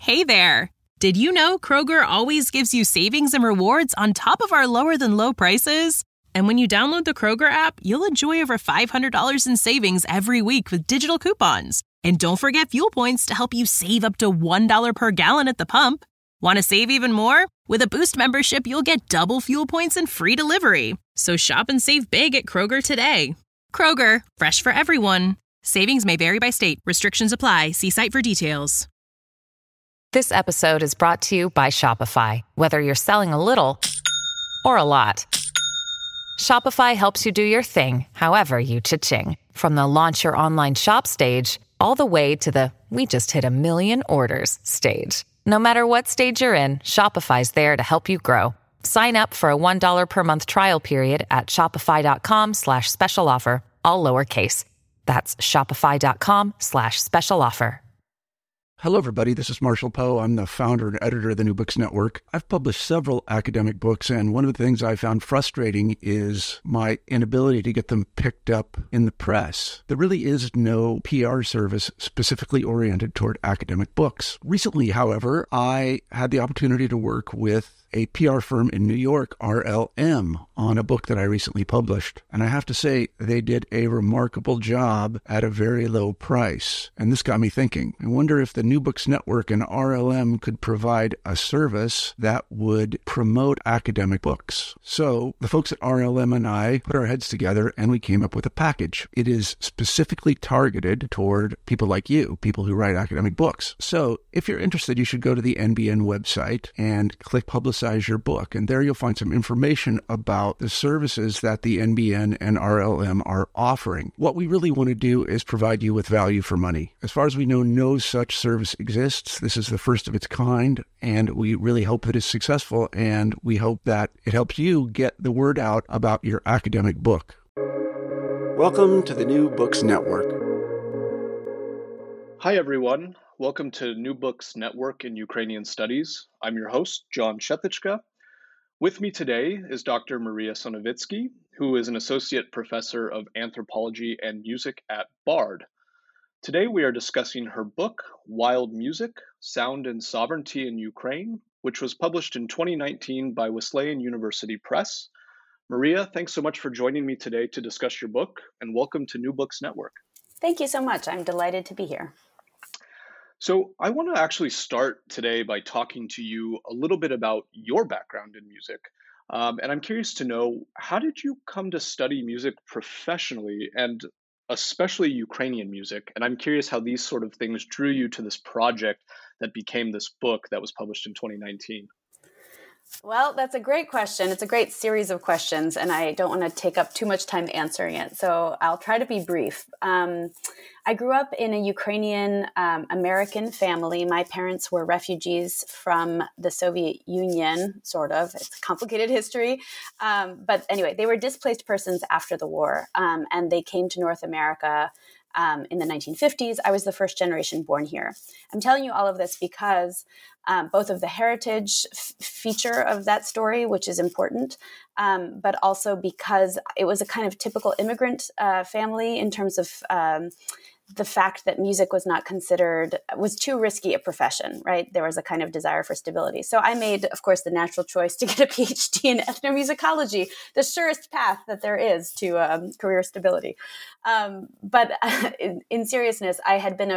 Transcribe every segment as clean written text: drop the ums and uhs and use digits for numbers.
Hey there! Did you know Kroger always gives you savings and rewards on top of our lower-than-low prices? And when you download the Kroger app, you'll enjoy over $500 in savings every week with digital coupons. And don't forget fuel points to help you save up to $1 per gallon at the pump. Want to save even more? With a Boost membership, you'll get double fuel points and free delivery. So shop and save big at Kroger today. Kroger, fresh for everyone. Savings may vary by state. Restrictions apply. See site for details. This episode is brought to you by Shopify. Whether you're selling a little or a lot, Shopify helps you do your thing, however you cha-ching. From the launch your online shop stage, all the way to the we just hit 1 million orders stage. No matter what stage you're in, Shopify's there to help you grow. Sign up for a $1 per month trial period at shopify.com/special offer, all lowercase. That's shopify.com/special offer. Hello, everybody. This is Marshall Poe. I'm the founder and editor of the New Books Network. I've published several academic books, and one of the things I found frustrating is my inability to get them picked up in the press. There really is no PR service specifically oriented toward academic books. Recently, however, I had the opportunity to work with a PR firm in New York, RLM, on a book that I recently published. And I have to say, they did a remarkable job at a very low price. And this got me thinking. I wonder if the New Books Network and RLM could provide a service that would promote academic books. So the folks at RLM and I put our heads together and we came up with a package. It is specifically targeted toward people like you, people who write academic books. So if you're interested, you should go to the NBN website and click Publicize Your Book. And there you'll find some information about the services that the NBN and RLM are offering. What we really want to do is provide you with value for money. As far as we know, no such service exists. This is the first of its kind, and we really hope that it's successful, and we hope that it helps you get the word out about your academic book. Welcome to the New Books Network. Hi, everyone. Welcome to New Books Network in Ukrainian Studies. I'm your host, John Shetichka. With me today is Dr. Maria Sonovitsky, who is an associate professor of anthropology and music at Bard. Today we are discussing her book, Wild Music, Sound and Sovereignty in Ukraine, which was published in 2019 by Wesleyan University Press. Maria, thanks so much for joining me today to discuss your book, and welcome to New Books Network. Thank you so much. I'm delighted to be here. So I want to actually start today by talking to you a little bit about your background in music. And I'm curious to know, how did you come to study music professionally, and especially Ukrainian music? And I'm curious how these sort of things drew you to this project that became this book that was published in 2019. Well, that's a great question. It's a great series of questions, and I don't want to take up too much time answering it. So I'll try to be brief. I grew up in a Ukrainian American family. My parents were refugees from the Soviet Union, sort of. It's a complicated history. But anyway, they were displaced persons after the war, and they came to North America in the 1950s. I was the first generation born here. I'm telling you all of this because both of the heritage feature of that story, which is important, but also because it was a kind of typical immigrant family in terms of the fact that music was too risky a profession, right? There was a kind of desire for stability. So I made, of course, the natural choice to get a PhD in ethnomusicology, the surest path that there is to career stability. But in seriousness, I had been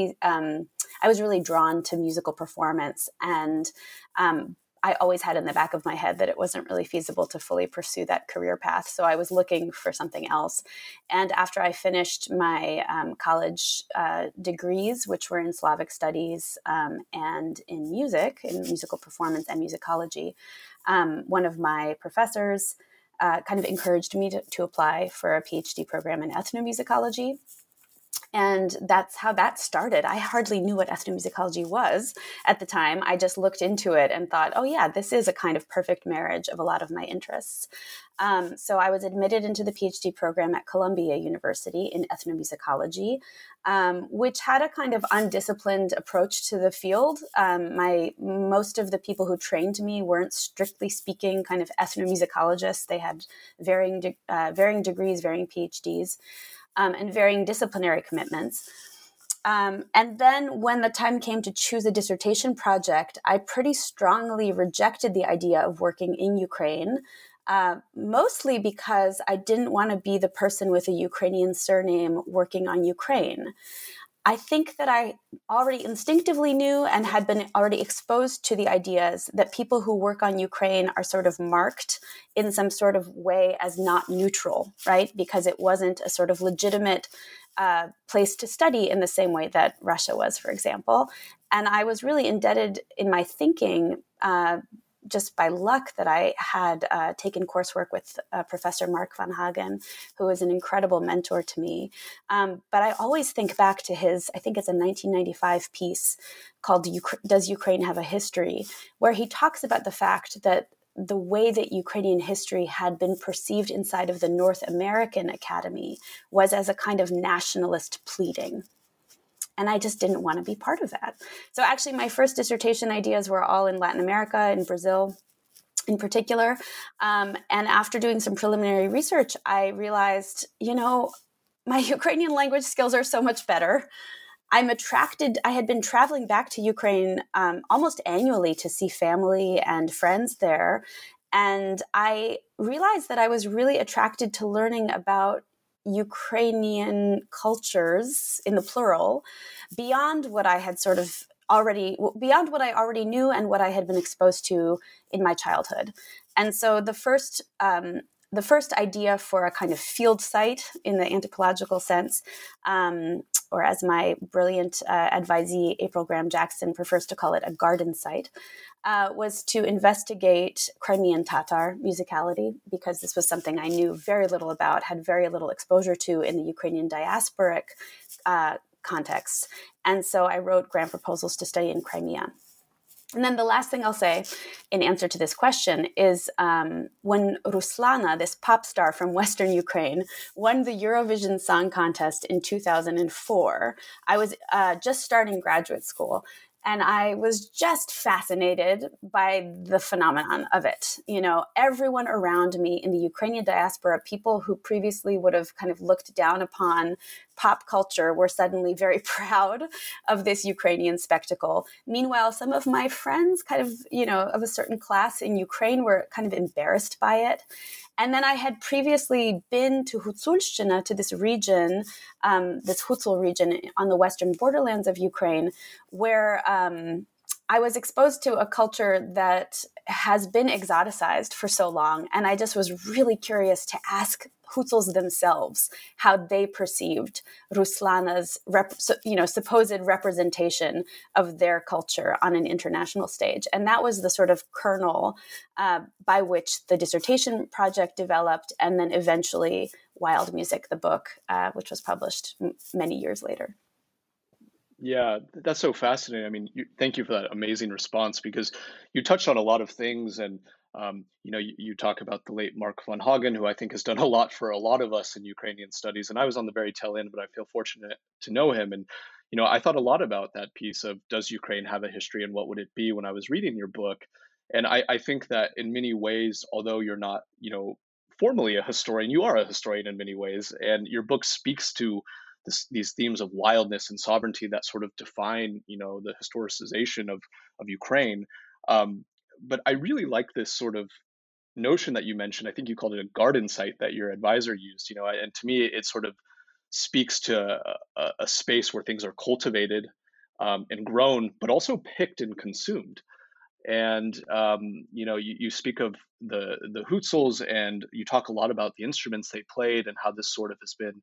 I was really drawn to musical performance, and I always had in the back of my head that it wasn't really feasible to fully pursue that career path. So I was looking for something else. And after I finished my college degrees, which were in Slavic studies and in music, in musical performance and musicology, one of my professors kind of encouraged me to apply for a PhD program in ethnomusicology. And that's how that started. I hardly knew what ethnomusicology was at the time. I just looked into it and thought, oh yeah, this is a kind of perfect marriage of a lot of my interests. So I was admitted into the PhD program at Columbia University in ethnomusicology, which had a kind of undisciplined approach to the field. Most of the people who trained me weren't strictly speaking kind of ethnomusicologists. They had varying degrees, varying PhDs. And varying disciplinary commitments. And then when the time came to choose a dissertation project, I pretty strongly rejected the idea of working in Ukraine, mostly because I didn't want to be the person with a Ukrainian surname working on Ukraine. I think that I already instinctively knew and had been already exposed to the ideas that people who work on Ukraine are sort of marked in some sort of way as not neutral, right? Because it wasn't a sort of legitimate place to study in the same way that Russia was, for example. And I was really indebted in my thinking just by luck that I had taken coursework with Professor Mark van Hagen, who was an incredible mentor to me. But I always think back to his, I think it's a 1995 piece called Does Ukraine Have a History?, where he talks about the fact that the way that Ukrainian history had been perceived inside of the North American Academy was as a kind of nationalist pleading. And I just didn't want to be part of that. So actually, my first dissertation ideas were all in Latin America, in Brazil in particular. And after doing some preliminary research, I realized, my Ukrainian language skills are so much better. I'm attracted. I had been traveling back to Ukraine almost annually to see family and friends there. And I realized that I was really attracted to learning about Ukrainian cultures in the plural beyond what I had beyond what I already knew and what I had been exposed to in my childhood. And so the first idea for a kind of field site in the anthropological sense, or as my brilliant advisee April Graham-Jackson prefers to call it, a garden site, was to investigate Crimean Tatar musicality, because this was something I knew very little about, had very little exposure to in the Ukrainian diasporic context. And so I wrote grant proposals to study in Crimea. And then the last thing I'll say in answer to this question is when Ruslana, this pop star from Western Ukraine, won the Eurovision Song Contest in 2004, I was just starting graduate school. And I was just fascinated by the phenomenon of it. Everyone around me in the Ukrainian diaspora, people who previously would have kind of looked down upon pop culture, were suddenly very proud of this Ukrainian spectacle. Meanwhile, some of my friends of a certain class in Ukraine were kind of embarrassed by it. And then I had previously been to Hutsulshchina, to this region, this Hutsul region on the western borderlands of Ukraine, where I was exposed to a culture that has been exoticized for so long. And I just was really curious to ask Hutsuls themselves how they perceived Ruslana's supposed representation of their culture on an international stage. And that was the sort of kernel by which the dissertation project developed, and then eventually Wild Music, the book, which was published many years later. Yeah, that's so fascinating. I mean, thank you for that amazing response, because you touched on a lot of things. And, you talk about the late Mark van Hagen, who I think has done a lot for a lot of us in Ukrainian studies. And I was on the very tail end, but I feel fortunate to know him. And, I thought a lot about that piece of, does Ukraine have a history and what would it be, when I was reading your book. And I think that in many ways, although you're not, formally a historian, you are a historian in many ways. And your book speaks to these themes of wildness and sovereignty that sort of define, the historicization of Ukraine. But I really like this sort of notion that you mentioned. I think you called it a garden site that your advisor used. And to me, it sort of speaks to a space where things are cultivated and grown, but also picked and consumed. And you speak of the Hutsuls, and you talk a lot about the instruments they played and how this sort of has been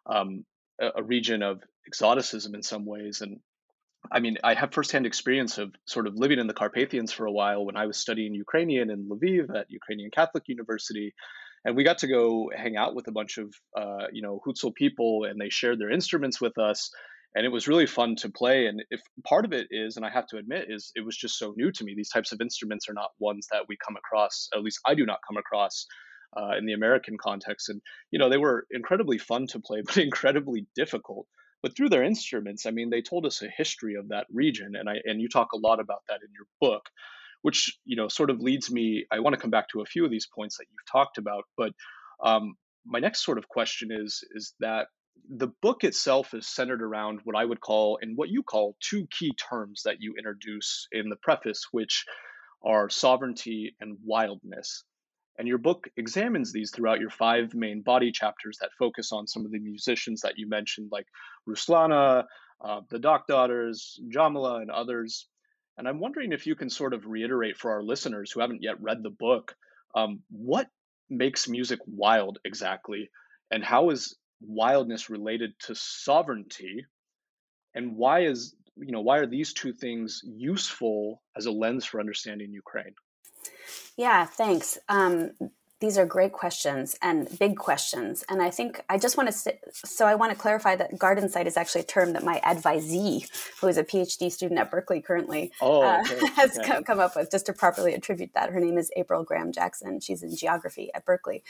a region of exoticism in some ways. And I mean, I have firsthand experience of sort of living in the Carpathians for a while when I was studying Ukrainian in Lviv at Ukrainian Catholic University. And we got to go hang out with a bunch of, Hutsul people, and they shared their instruments with us. And it was really fun to play. And if part of it is, and I have to admit, is it was just so new to me. These types of instruments are not ones that we come across, at least I do not come across in the American context. And, they were incredibly fun to play, but incredibly difficult. But through their instruments, I mean, they told us a history of that region. And you talk a lot about that in your book, which, sort of leads me, I want to come back to a few of these points that you've talked about. But my next sort of question is that, the book itself is centered around what I would call, and what you call, two key terms that you introduce in the preface, which are sovereignty and wildness. And your book examines these throughout your five main body chapters that focus on some of the musicians that you mentioned, like Ruslana, the Dock Daughters, Jamila, and others. And I'm wondering if you can sort of reiterate for our listeners who haven't yet read the book, what makes music wild exactly, and how is wildness related to sovereignty, and why are these two things useful as a lens for understanding Ukraine? Yeah, thanks. These are great questions and big questions. And I think I just want to I want to clarify that garden site is actually a term that my advisee, who is a PhD student at Berkeley currently, has come up with, just to properly attribute that. Her name is April Graham Jackson. She's in geography at Berkeley.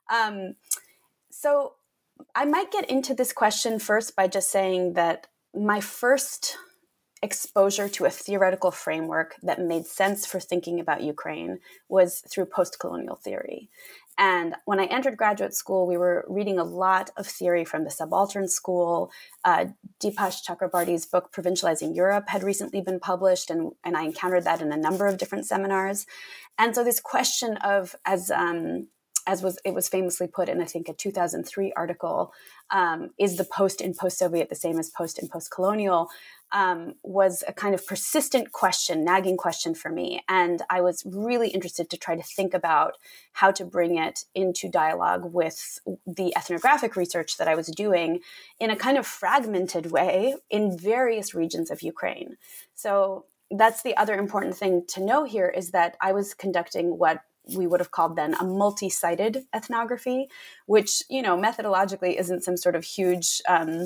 So I might get into this question first by just saying that my first exposure to a theoretical framework that made sense for thinking about Ukraine was through post-colonial theory. And when I entered graduate school, we were reading a lot of theory from the subaltern school. Deepash Chakrabarty's book, Provincializing Europe, had recently been published, and I encountered that in a number of different seminars. And so this question of, as it was famously put in, I think, a 2003 article, is the post in post-Soviet the same as post in post-colonial, was a kind of persistent question, nagging question for me. And I was really interested to try to think about how to bring it into dialogue with the ethnographic research that I was doing in a kind of fragmented way in various regions of Ukraine. So that's the other important thing to know here, is that I was conducting what we would have called then a multi-sited ethnography, which, methodologically isn't some sort of huge,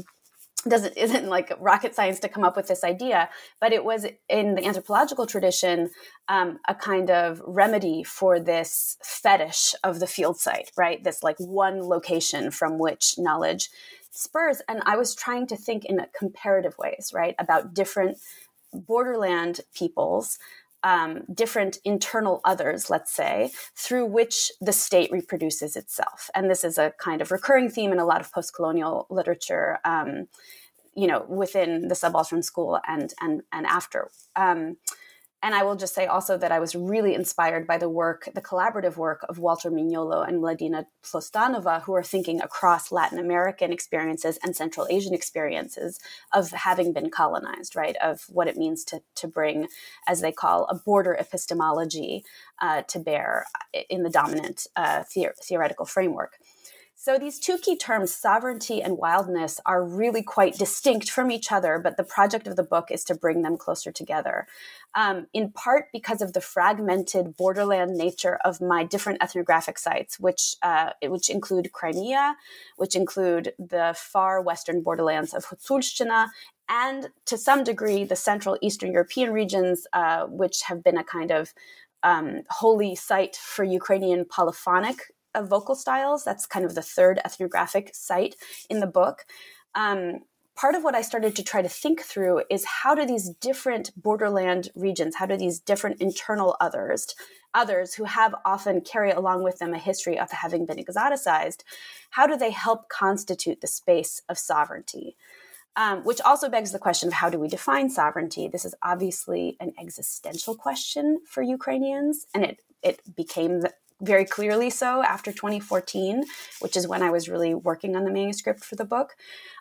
isn't like rocket science to come up with this idea, but it was in the anthropological tradition, a kind of remedy for this fetish of the field site, right? This like one location from which knowledge spurs. And I was trying to think in comparative ways, right, about different borderland peoples, different internal others, let's say, through which the state reproduces itself. And this is a kind of recurring theme in a lot of post-colonial literature, within the subaltern school and after. And I will just say also that I was really inspired by the collaborative work of Walter Mignolo and Mladina Tlostanova, who are thinking across Latin American experiences and Central Asian experiences of having been colonized, right? Of what it means to bring, as they call, a border epistemology to bear in the dominant theoretical framework. So these two key terms, sovereignty and wildness, are really quite distinct from each other, but the project of the book is to bring them closer together, in part because of the fragmented borderland nature of my different ethnographic sites, which include Crimea, which include the far western borderlands of Hutzulshchina, and to some degree the Central Eastern European regions, which have been a kind of holy site for Ukrainian polyphonic vocal styles. That's kind of the third ethnographic site in the book. Part of what I started to try to think through is how do these different borderland regions, how do these different internal others who have often carry along with them a history of having been exoticized, how do they help constitute the space of sovereignty? Which also begs the question of how do we define sovereignty? This is obviously an existential question for Ukrainians, and it became very clearly so after 2014, which is when I was really working on the manuscript for the book.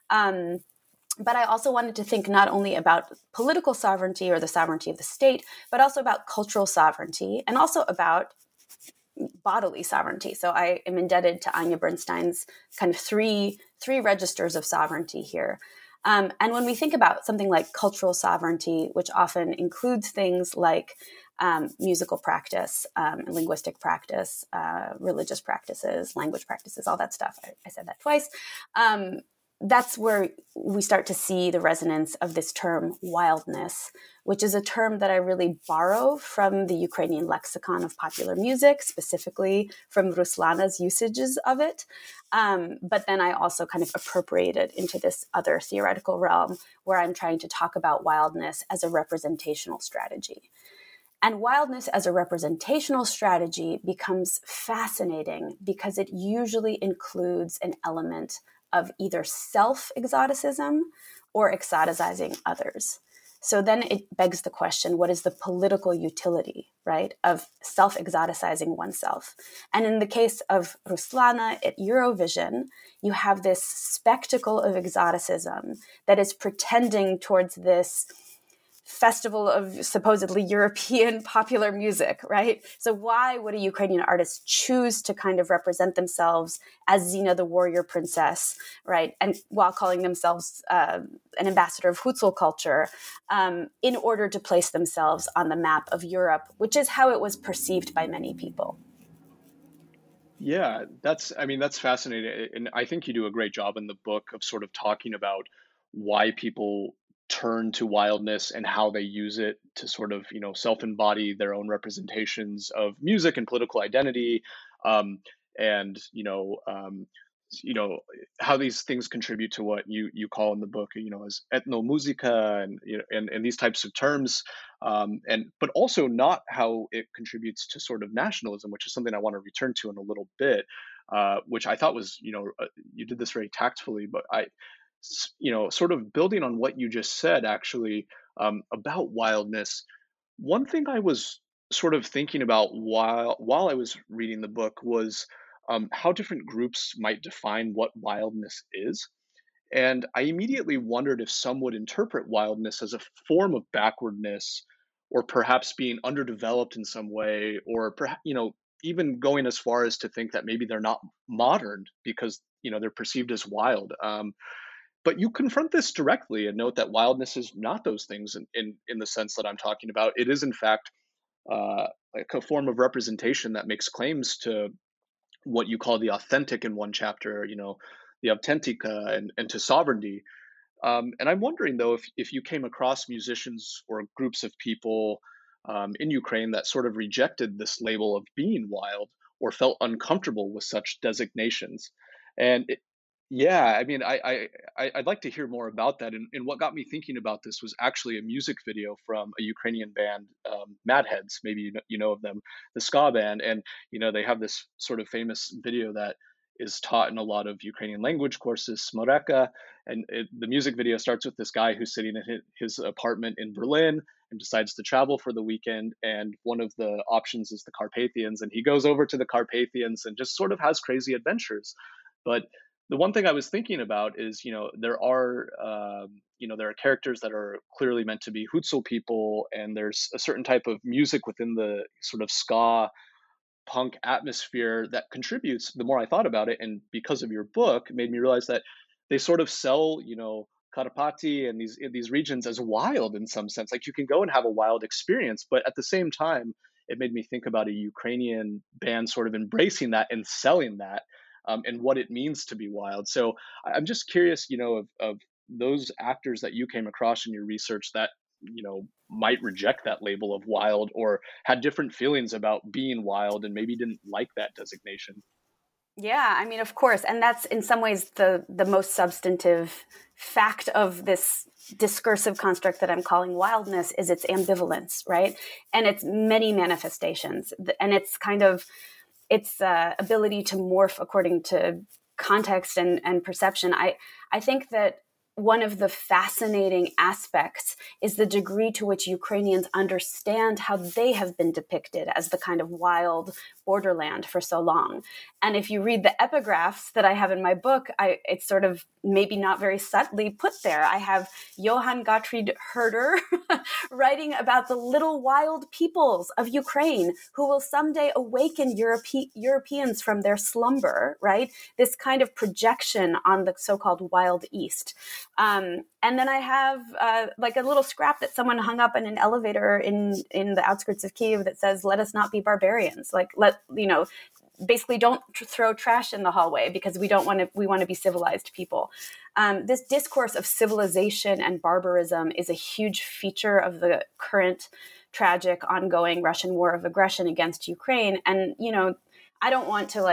But I also wanted to think not only about political sovereignty or the sovereignty of the state, but also about cultural sovereignty and also about bodily sovereignty. So I am indebted to Anya Bernstein's kind of three registers of sovereignty here. And when we think about something like cultural sovereignty, which often includes things like musical practice, linguistic practice, religious practices, language practices, all that stuff. I said that twice. That's where we start to see the resonance of this term wildness, which is a term that I really borrow from the Ukrainian lexicon of popular music, specifically from Ruslana's usages of it. But then I also kind of appropriate it into this other theoretical realm where I'm trying to talk about wildness as a representational strategy. And wildness as a representational strategy becomes fascinating because it usually includes an element of either self-exoticism or exoticizing others. So then it begs the question, what is the political utility, right, of self-exoticizing oneself? And in the case of Ruslana at Eurovision, you have this spectacle of exoticism that is pretending towards this festival of supposedly European popular music, right? So why would a Ukrainian artist choose to kind of represent themselves as Zina the warrior princess, right? And while calling themselves an ambassador of Hutzul culture, in order to place themselves on the map of Europe, which is how it was perceived by many people. Yeah, that's fascinating. And I think you do a great job in the book of sort of talking about why people turn to wildness and how they use it to sort of, self-embody their own representations of music and political identity. And, how these things contribute to what you call in the book, as ethnomusica and, and these types of terms. But also not how it contributes to sort of nationalism, which is something I want to return to in a little bit, which I thought was, you did this very tactfully, but sort of building on what you just said, actually, about wildness. One thing I was sort of thinking about while I was reading the book was how different groups might define what wildness is. And I immediately wondered if some would interpret wildness as a form of backwardness, or perhaps being underdeveloped in some way, or perhaps, even going as far as to think that maybe they're not modern because, they're perceived as wild. But you confront this directly and note that wildness is not those things in the sense that I'm talking about. It is, in fact, like a form of representation that makes claims to what you call the authentic in one chapter, the authentica, and to sovereignty. And I'm wondering, though, if you came across musicians or groups of people in Ukraine that sort of rejected this label of being wild or felt uncomfortable with such designations. And yeah, I'd like to hear more about that. And what got me thinking about this was actually a music video from a Ukrainian band, Mad Heads. Maybe you know of them, the ska band, and they have this sort of famous video that is taught in a lot of Ukrainian language courses, Smoreka. And the music video starts with this guy who's sitting in his apartment in Berlin and decides to travel for the weekend. And one of the options is the Carpathians, and he goes over to the Carpathians and just sort of has crazy adventures. But the one thing I was thinking about is, there are characters that are clearly meant to be Hutzul people, and there's a certain type of music within the sort of ska punk atmosphere that contributes. The more I thought about it, and because of your book, made me realize that they sort of sell, Karpati and these regions as wild in some sense. Like you can go and have a wild experience, but at the same time, it made me think about a Ukrainian band sort of embracing that and selling that. And what it means to be wild. So I'm just curious, of those actors that you came across in your research that, might reject that label of wild or had different feelings about being wild and maybe didn't like that designation. Yeah, I mean, of course. And that's in some ways the most substantive fact of this discursive construct that I'm calling wildness is its ambivalence, right? And its many manifestations. And it's kind of its ability to morph according to context and perception. I think that one of the fascinating aspects is the degree to which Ukrainians understand how they have been depicted as the kind of wild borderland for so long. And if you read the epigraphs that I have in my book, it's sort of maybe not very subtly put there. I have Johann Gottfried Herder writing about the little wild peoples of Ukraine who will someday awaken Europeans from their slumber, right? This kind of projection on the so-called wild East. And then I have like a little scrap that someone hung up in an elevator in the outskirts of Kyiv that says, "Let us not be barbarians." Like, basically don't throw trash in the hallway because we want to be civilized people. This discourse of civilization and barbarism is a huge feature of the current tragic ongoing Russian war of aggression against Ukraine. And, I don't want to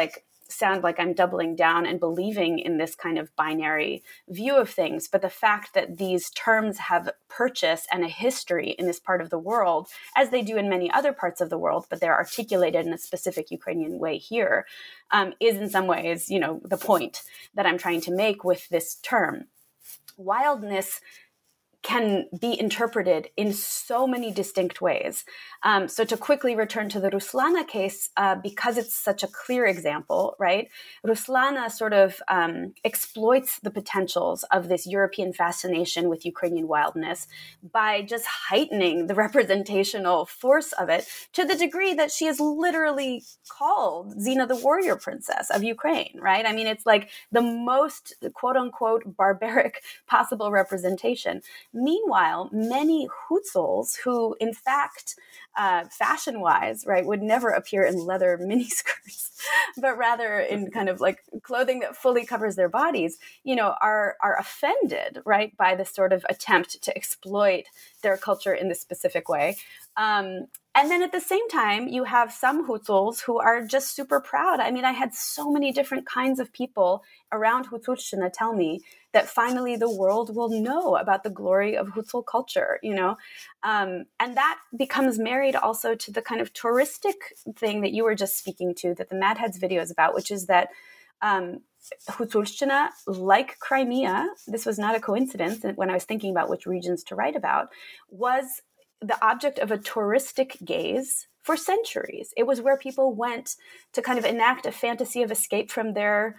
sound like I'm doubling down and believing in this kind of binary view of things, but the fact that these terms have purchase and a history in this part of the world, as they do in many other parts of the world, but they're articulated in a specific Ukrainian way here, is in some ways, the point that I'm trying to make with this term. Wildness can be interpreted in so many distinct ways. So to quickly return to the Ruslana case, because it's such a clear example, right? Ruslana sort of exploits the potentials of this European fascination with Ukrainian wildness by just heightening the representational force of it to the degree that she is literally called Zina the warrior princess of Ukraine, right? I mean, it's like the most quote unquote barbaric possible representation. Meanwhile, many Hutsuls who, in fact, fashion-wise, right, would never appear in leather miniskirts, but rather in kind of like clothing that fully covers their bodies, are offended, right, by this sort of attempt to exploit their culture in this specific way. And then at the same time, you have some Hutsuls who are just super proud. I mean, I had so many different kinds of people around Hutsulshtina tell me that finally the world will know about the glory of Hutsul culture, and that becomes married also to the kind of touristic thing that you were just speaking to, that the Mad Heads video is about, which is that Hutsulshtina, like Crimea, this was not a coincidence when I was thinking about which regions to write about, was the object of a touristic gaze for centuries. It was where people went to kind of enact a fantasy of escape from their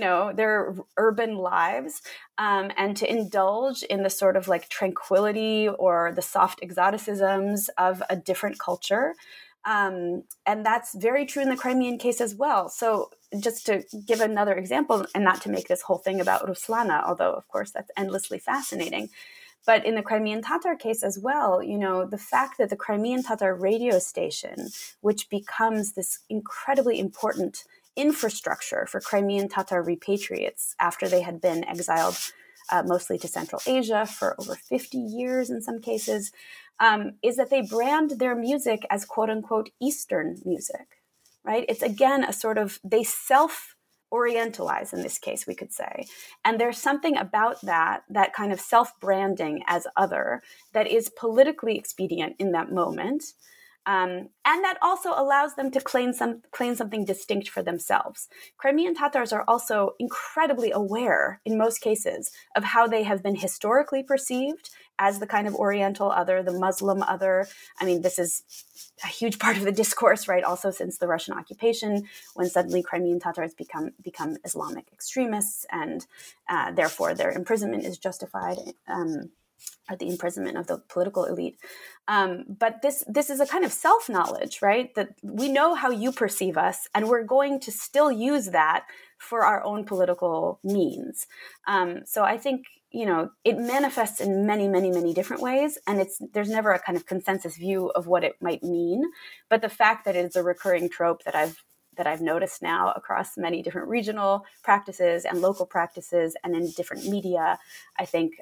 urban lives, and to indulge in the sort of like tranquility or the soft exoticisms of a different culture. And that's very true in the Crimean case as well. So just to give another example, and not to make this whole thing about Ruslana, although of course that's endlessly fascinating, but in the Crimean Tatar case as well, the fact that the Crimean Tatar radio station, which becomes this incredibly important infrastructure for Crimean Tatar repatriates after they had been exiled mostly to Central Asia for over 50 years in some cases, is that they brand their music as quote unquote Eastern music, right? It's again a sort of, they self-orientalize in this case, we could say. And there's something about that kind of self-branding as other that is politically expedient in that moment. And that also allows them to claim something distinct for themselves. Crimean Tatars are also incredibly aware, in most cases, of how they have been historically perceived as the kind of Oriental other, the Muslim other. I mean, this is a huge part of the discourse, right? Also since the Russian occupation, when suddenly Crimean Tatars become Islamic extremists, and therefore their imprisonment is justified. Or the imprisonment of the political elite. But this is a kind of self-knowledge, right? That we know how you perceive us, and we're going to still use that for our own political means. So I think, it manifests in many, many, many different ways, and there's never a kind of consensus view of what it might mean. But the fact that it's a recurring trope that I've noticed now across many different regional practices and local practices and in different media, I think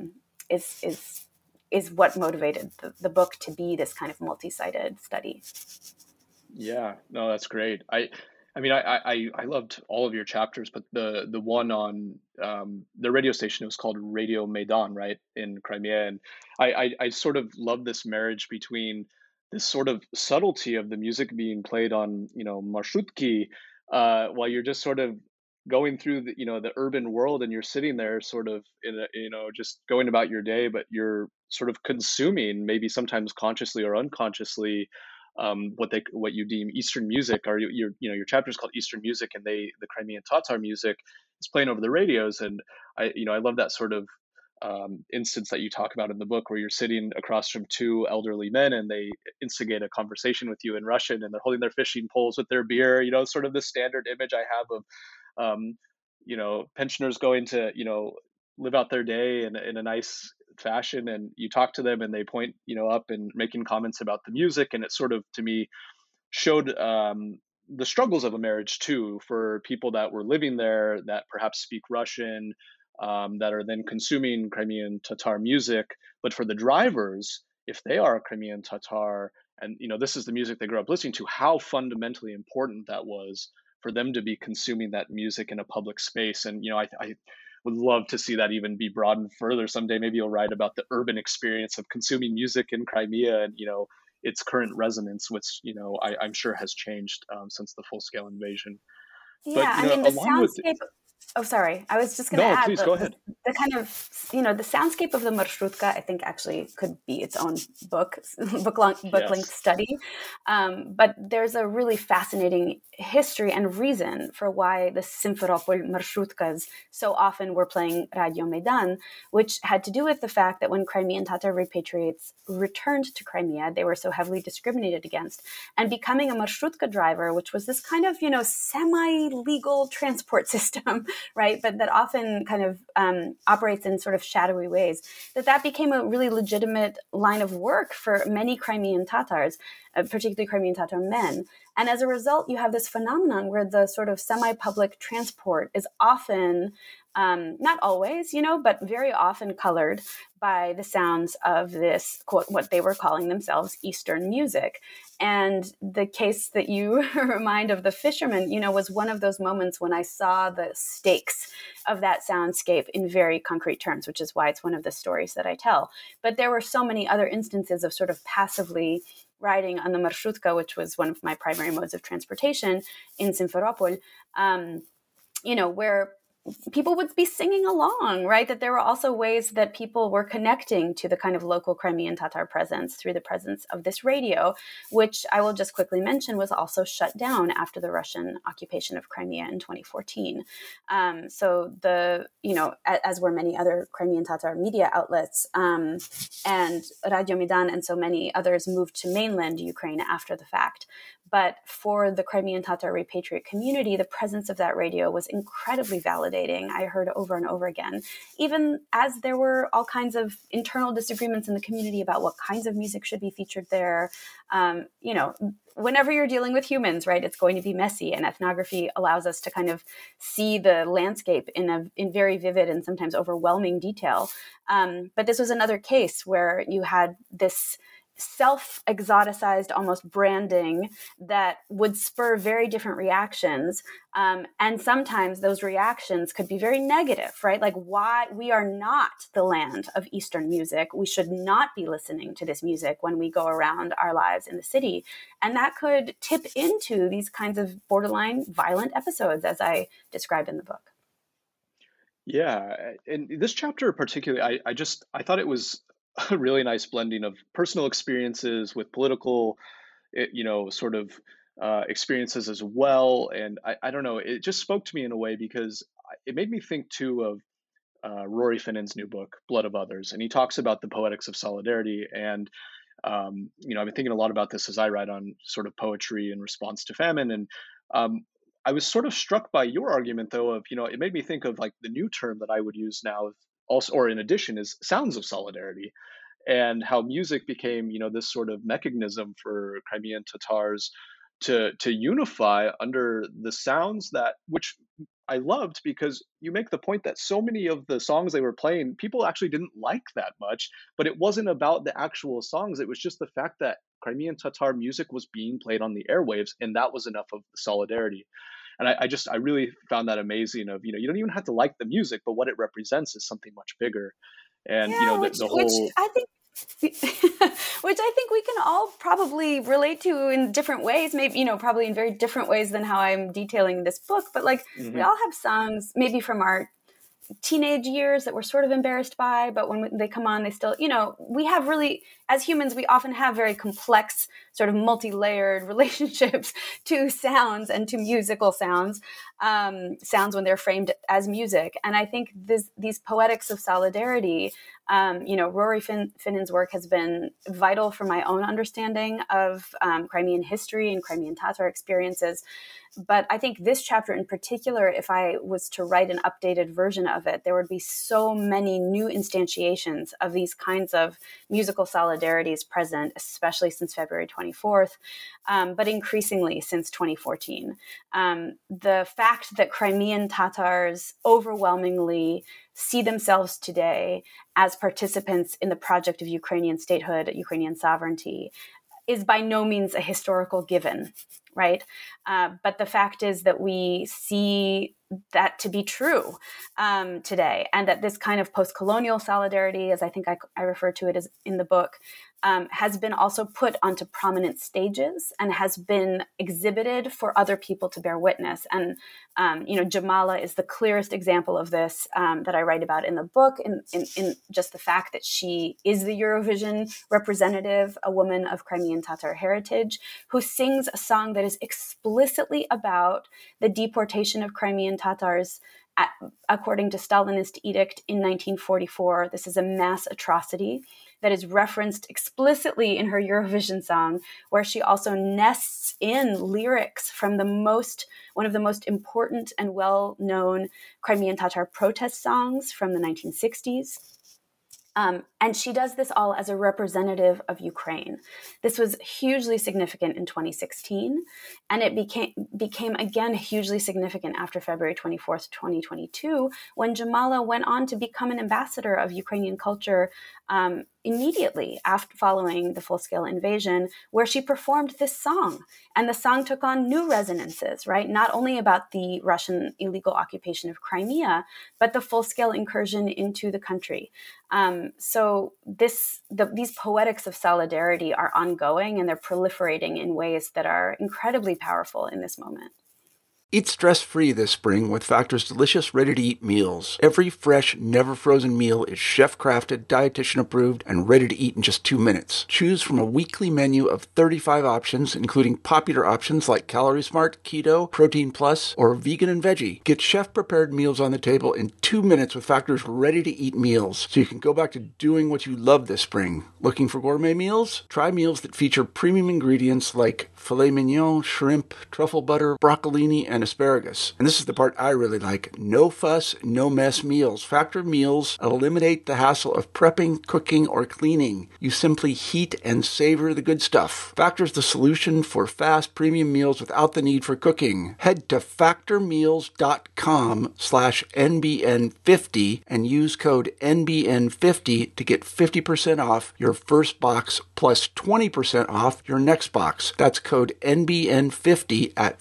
is what motivated the book to be this kind of multi-sided study. Yeah, no, that's great. I loved all of your chapters, but the one on the radio station, it was called Radio Maidan, right, in Crimea, and I sort of love this marriage between this sort of subtlety of the music being played on marshutki, while you're just sort of going through the urban world, and you're sitting there sort of in just going about your day, but you're sort of consuming, maybe sometimes consciously or unconsciously, what you deem Eastern music, or your chapter is called Eastern music, and the Crimean Tatar music is playing over the radios, and I love that sort of instance that you talk about in the book, where you're sitting across from two elderly men and they instigate a conversation with you in Russian, and they're holding their fishing poles with their beer, sort of the standard image I have of pensioners going to live out their day in a nice fashion, and you talk to them and they point up and making comments about the music, and it sort of, to me, showed the struggles of a marriage too, for people that were living there that perhaps speak Russian, that are then consuming Crimean Tatar music, but for the drivers, if they are a Crimean Tatar and this is the music they grew up listening to, how fundamentally important that was for them to be consuming that music in a public space. And, I would love to see that even be broadened further someday. Maybe you'll write about the urban experience of consuming music in Crimea and, its current resonance, which, I'm sure has changed since the full-scale invasion. Yeah, But, I mean, the along with soundscape. Oh, sorry. I was just going to No, add please go ahead. the kind of, the soundscape of the Marshrutka, I think actually could be its own book-length Yes. study. But there's a really fascinating history and reason for why the Simferopol Marshrutkas so often were playing Radio Maidan, which had to do with the fact that when Crimean Tatar repatriates returned to Crimea, they were so heavily discriminated against. And becoming a Marshrutka driver, which was this kind of, semi-legal transport system, right? But that often kind of operates in sort of shadowy ways, that became a really legitimate line of work for many Crimean Tatars, particularly Crimean Tatar men. And as a result, you have this phenomenon where the sort of semi-public transport is often, not always, but very often colored by the sounds of this, quote, what they were calling themselves Eastern music. And the case that you remind of the fisherman, was one of those moments when I saw the stakes of that soundscape in very concrete terms, which is why it's one of the stories that I tell. But there were so many other instances of sort of passively riding on the Marshrutka, which was one of my primary modes of transportation in Simferopol, where people would be singing along, right? That there were also ways that people were connecting to the kind of local Crimean Tatar presence through the presence of this radio, which I will just quickly mention was also shut down after the Russian occupation of Crimea in 2014. So as were many other Crimean Tatar media outlets, and Radio Maidan and so many others moved to mainland Ukraine after the fact. But for the Crimean Tatar repatriate community, the presence of that radio was incredibly validating. I heard over and over again, even as there were all kinds of internal disagreements in the community about what kinds of music should be featured there. Whenever you're dealing with humans, right, it's going to be messy, and ethnography allows us to kind of see the landscape in very vivid and sometimes overwhelming detail. But this was another case where you had this self-exoticized almost branding that would spur very different reactions. And sometimes those reactions could be very negative, right? Like, why we are not the land of Eastern music. We should not be listening to this music when we go around our lives in the city. And that could tip into these kinds of borderline violent episodes, as I described in the book. Yeah. And this chapter particularly, I thought it was a really nice blending of personal experiences with political, sort of experiences as well. And I don't know, it just spoke to me in a way because it made me think too of Rory Finnan's new book, Blood of Others. And he talks about the poetics of solidarity. And, I've been thinking a lot about this as I write on sort of poetry in response to famine. And I was sort of struck by your argument, though, of, it made me think of like the new term that I would use now also, or in addition, is sounds of solidarity, and how music became, this sort of mechanism for Crimean Tatars to unify under the sounds which I loved, because you make the point that so many of the songs they were playing, people actually didn't like that much, but it wasn't about the actual songs. It was just the fact that Crimean Tatar music was being played on the airwaves, and that was enough of the solidarity. And I really found that amazing of, you don't even have to like the music, but what it represents is something much bigger. And, which I think we can all probably relate to in different ways, maybe, probably in very different ways than how I'm detailing in this book. But like, we all have songs maybe from our teenage years that we're sort of embarrassed by, but when they come on, they still, we have really, as humans, we often have very complex, sort of multi-layered relationships to sounds and to musical sounds when they're framed as music. And I think these poetics of solidarity, Rory Finnan's work has been vital for my own understanding of Crimean history and Crimean Tatar experiences. But I think this chapter in particular, if I was to write an updated version of it, there would be so many new instantiations of these kinds of musical solidarities present, especially since February 24th, but increasingly since 2014. The fact that Crimean Tatars overwhelmingly see themselves today as participants in the project of Ukrainian statehood, Ukrainian sovereignty, is by no means a historical given, right? But the fact is that we see that to be true today, and that this kind of post-colonial solidarity, as I think I refer to it as in the book, has been also put onto prominent stages and has been exhibited for other people to bear witness. And, Jamala is the clearest example of this that I write about in the book, in just the fact that she is the Eurovision representative, a woman of Crimean Tatar heritage, who sings a song that is explicitly about the deportation of Crimean Tatars according to Stalinist edict in 1944. This is a mass atrocity that is referenced explicitly in her Eurovision song, where she also nests in lyrics from one of the most important and well-known Crimean Tatar protest songs from the 1960s. And she does this all as a representative of Ukraine. This was hugely significant in 2016, and it became again hugely significant after February 24th, 2022, when Jamala went on to become an ambassador of Ukrainian culture immediately after following the full-scale invasion, where she performed this song. And the song took on new resonances, right? Not only about the Russian illegal occupation of Crimea, but the full-scale incursion into the country. So these poetics of solidarity are ongoing, and they're proliferating in ways that are incredibly powerful in this moment. Eat stress-free this spring with Factor's delicious, ready-to-eat meals. Every fresh, never-frozen meal is chef-crafted, dietitian-approved, and ready to eat in just 2 minutes. Choose from a weekly menu of 35 options, including popular options like Calorie Smart, Keto, Protein Plus, or Vegan and Veggie. Get chef-prepared meals on the table in 2 minutes with Factor's ready-to-eat meals, so you can go back to doing what you love this spring. Looking for gourmet meals? Try meals that feature premium ingredients like filet mignon, shrimp, truffle butter, broccolini, and asparagus. And this is the part I really like. No fuss, no mess meals. Factor meals eliminate the hassle of prepping, cooking, or cleaning. You simply heat and savor the good stuff. Factor's the solution for fast premium meals without the need for cooking. Head to factormeals.com/NBN50 and use code NBN50 to get 50% off your first box plus 20% off your next box. That's code NBN50 at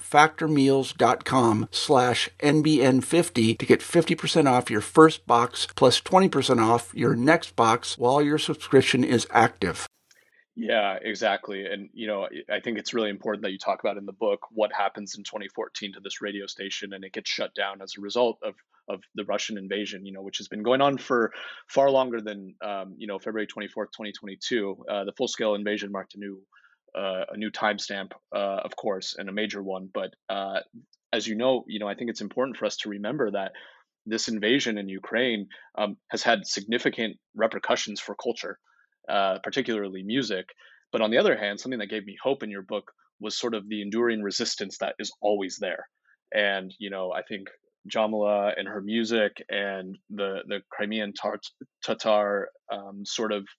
factormeals.com/NBN50 to get 50% off your first box plus 20% off your next box while your subscription is active. Yeah, exactly. And, I think it's really important that you talk about in the book what happens in 2014 to this radio station, and it gets shut down as a result of the Russian invasion, which has been going on for far longer than, February 24th, 2022. The full-scale invasion marked a new timestamp, of course, and a major one. But as I think it's important for us to remember that this invasion in Ukraine has had significant repercussions for culture, particularly music. But on the other hand, something that gave me hope in your book was sort of the enduring resistance that is always there. And, I think Jamala and her music and the Crimean Tatar sort of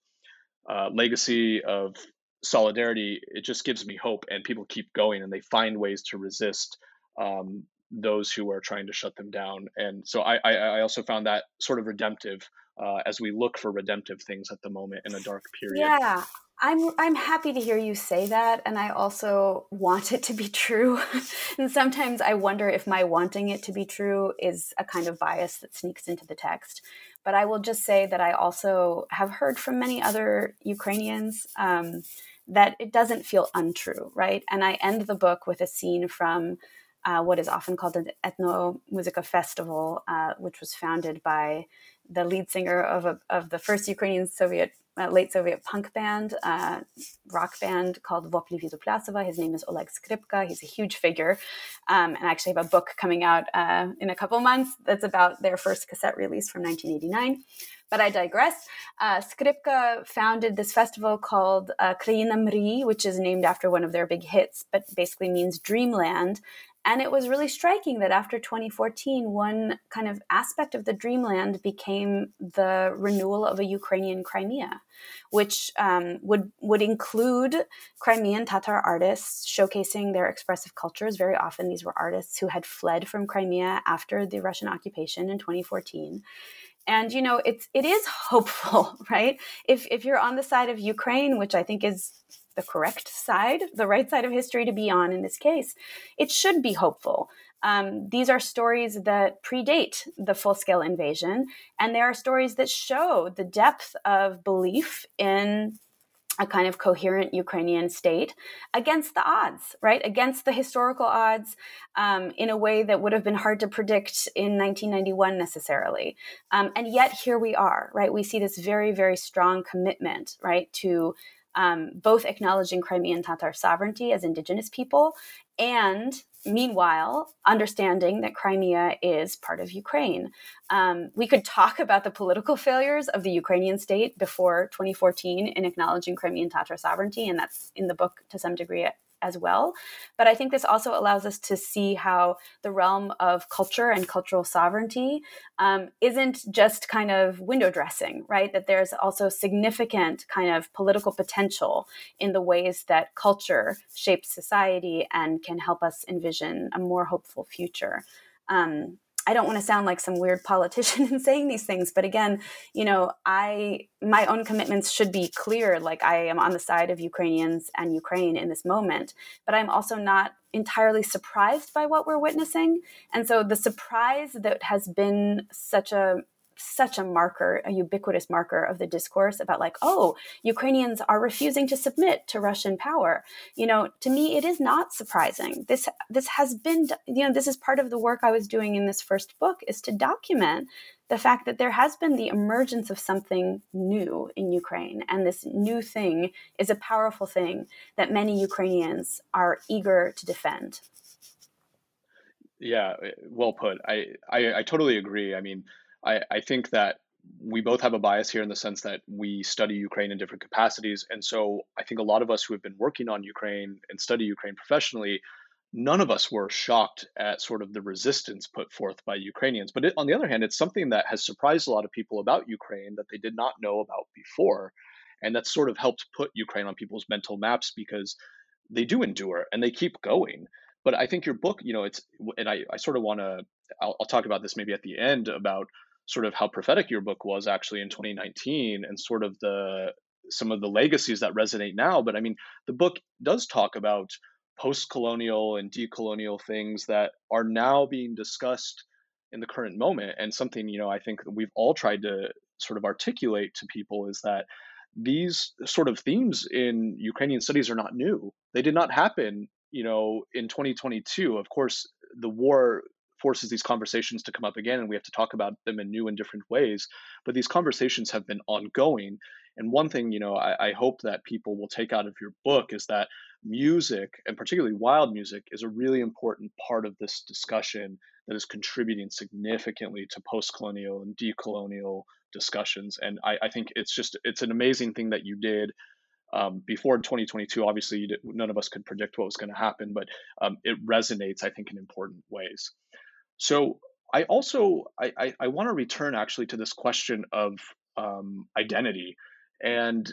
legacy of solidarity, it just gives me hope, and people keep going and they find ways to resist those who are trying to shut them down. And so I also found that sort of redemptive as we look for redemptive things at the moment in a dark period. Yeah, I'm happy to hear you say that, and I also want it to be true. And sometimes I wonder if my wanting it to be true is a kind of bias that sneaks into the text. But I will just say that I also have heard from many other Ukrainians that it doesn't feel untrue, right? And I end the book with a scene from what is often called an ethno-musica festival, which was founded by the lead singer of the first Ukrainian late Soviet punk band, rock band called Vopli Vizuplasova. His name is Oleg Skripka. He's a huge figure. And I actually have a book coming out in a couple months that's about their first cassette release from 1989. But I digress. Skripka founded this festival called Kraina Mri, which is named after one of their big hits, but basically means dreamland. And it was really striking that after 2014, one kind of aspect of the dreamland became the renewal of a Ukrainian Crimea, which would include Crimean Tatar artists showcasing their expressive cultures. Very often these were artists who had fled from Crimea after the Russian occupation in 2014. And, it is hopeful, right? If you're on the side of Ukraine, which I think is the correct side, the right side of history to be on in this case, it should be hopeful. These are stories that predate the full-scale invasion, and there are stories that show the depth of belief in a kind of coherent Ukrainian state against the odds, right? Against the historical odds, in a way that would have been hard to predict in 1991 necessarily. And yet here we are, right? We see this very, very strong commitment, right, to both acknowledging Crimean Tatar sovereignty as indigenous people and meanwhile, understanding that Crimea is part of Ukraine. We could talk about the political failures of the Ukrainian state before 2014 in acknowledging Crimean Tatar sovereignty, and that's in the book to some degree as well. But I think this also allows us to see how the realm of culture and cultural sovereignty isn't just kind of window dressing, right? That there's also significant kind of political potential in the ways that culture shapes society and can help us envision a more hopeful future. I don't want to sound like some weird politician in saying these things, but again, my own commitments should be clear. Like, I am on the side of Ukrainians and Ukraine in this moment, but I'm also not entirely surprised by what we're witnessing. And so the surprise that has been such a marker, a ubiquitous marker of the discourse about like, oh, Ukrainians are refusing to submit to Russian power. To me, it is not surprising. This has been, this is part of the work I was doing in this first book, is to document the fact that there has been the emergence of something new in Ukraine. And this new thing is a powerful thing that many Ukrainians are eager to defend. Yeah, well put. I totally agree. I mean, I think that we both have a bias here in the sense that we study Ukraine in different capacities. And so I think a lot of us who have been working on Ukraine and study Ukraine professionally, none of us were shocked at sort of the resistance put forth by Ukrainians. But on the other hand, it's something that has surprised a lot of people about Ukraine that they did not know about before. And that's sort of helped put Ukraine on people's mental maps because they do endure and they keep going. But I think your book, and I sort of want to, I'll talk about this maybe at the end about sort of how prophetic your book was actually in 2019 and sort of some of the legacies that resonate now. But I mean, the book does talk about post-colonial and decolonial things that are now being discussed in the current moment. And something, I think we've all tried to sort of articulate to people is that these sort of themes in Ukrainian studies are not new. They did not happen, in 2022. Of course, the war forces these conversations to come up again, and we have to talk about them in new and different ways. But these conversations have been ongoing. And one thing, I hope that people will take out of your book is that music, and particularly wild music, is a really important part of this discussion that is contributing significantly to post-colonial and decolonial discussions. And I think it's an amazing thing that you did. Before 2022, obviously, none of us could predict what was going to happen, but it resonates, I think, in important ways. So I also I want to return actually to this question of identity, and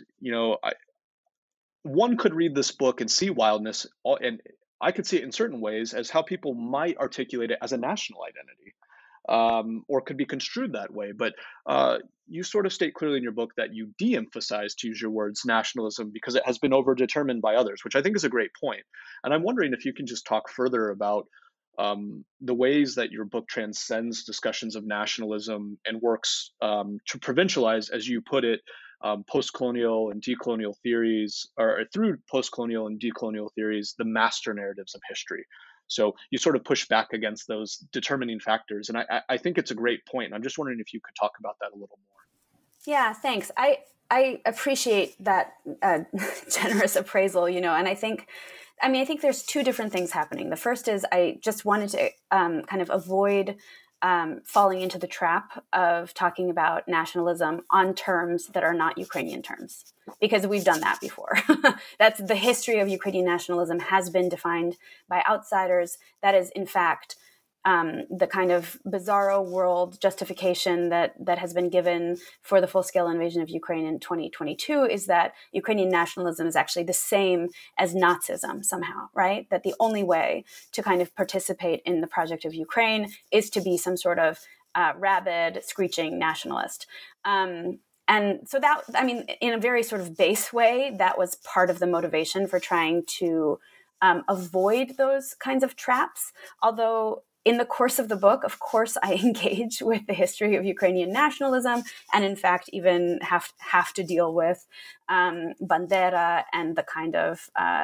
one could read this book and see wildness, and I could see it in certain ways as how people might articulate it as a national identity, or could be construed that way. But you sort of state clearly in your book that you de-emphasize, to use your words, nationalism because it has been overdetermined by others, which I think is a great point. And I'm wondering if you can just talk further about the ways that your book transcends discussions of nationalism and works to provincialize, as you put it, post-colonial and decolonial theories, or through post-colonial and decolonial theories, the master narratives of history. So you sort of push back against those determining factors. And I think it's a great point. I'm just wondering if you could talk about that a little more. Yeah, thanks. I appreciate that generous appraisal, and I think there's two different things happening. The first is I just wanted to kind of avoid falling into the trap of talking about nationalism on terms that are not Ukrainian terms, because we've done that before. That's the history of Ukrainian nationalism has been defined by outsiders. That is, in fact, the kind of bizarro world justification that has been given for the full-scale invasion of Ukraine in 2022 is that Ukrainian nationalism is actually the same as Nazism somehow, right? That the only way to kind of participate in the project of Ukraine is to be some sort of rabid, screeching nationalist. And so that, I mean, in a very sort of base way, that was part of the motivation for trying to avoid those kinds of traps. Although in the course of the book, of course, I engage with the history of Ukrainian nationalism, and in fact, even have to deal with Bandera and the kind of